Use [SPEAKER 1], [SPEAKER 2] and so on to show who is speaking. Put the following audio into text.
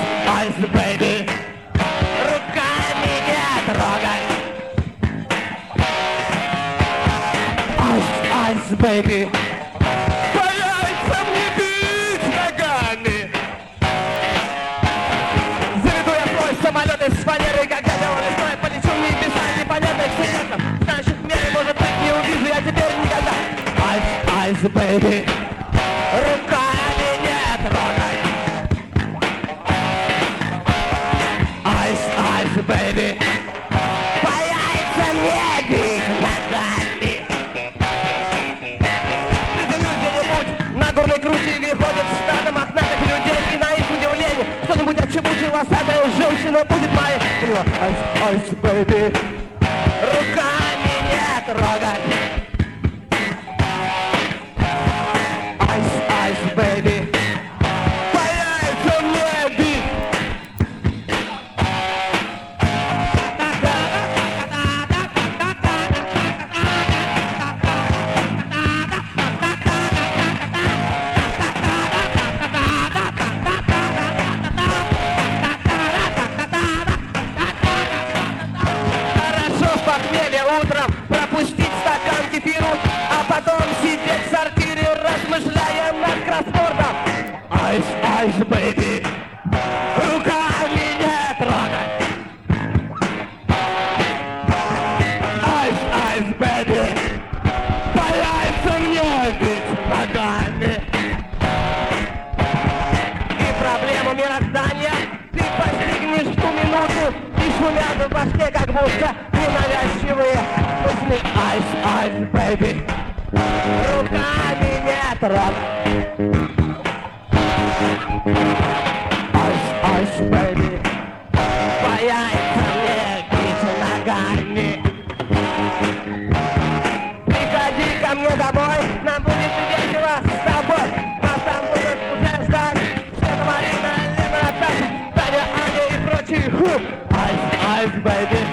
[SPEAKER 1] ice, baby. Руками не трогай. Ice, ice, baby. По яйцам не бить ногами. Заведу я свой самолет из фанеры, когда он лесной, полечу в небеса непонятных светов. Значит, меня, может быть, не увижу я теперь никогда. Ice, ice, baby. Руками не трогай. Ice, ice, baby. По яйцам не бить ногами. Приземлюсь где-нибудь на горной круче, где ходят стадо мохнатых людей, и на их удивление что-нибудь от чего волосатая женщина будет моей. Ice, ice, baby. Руками не трогай. Ice, ice, baby. По яйцам не бить. Хорошо в похмелье утром пропустить стакан кефиру, а потом сидеть в сортире, размышляя над кроссвордом. Ice, ice, baby. Руками не трогай. Ice, ice, baby. По яйцам не бить ногами. И проблему мироздания ты постигнешь в ту минуту, и шумят в башке, как будто ненавязчивые мысли. Ice, ice, baby. Руками не трогай. Ice, ice, baby. По яйцам не бить ногами. Приходи ко мне домой, нам будет весело с тобой. Нас там будут уже ждать Света, Марина, Лена, Наташа, Таня, Аня и прочие. Ice, ice, baby.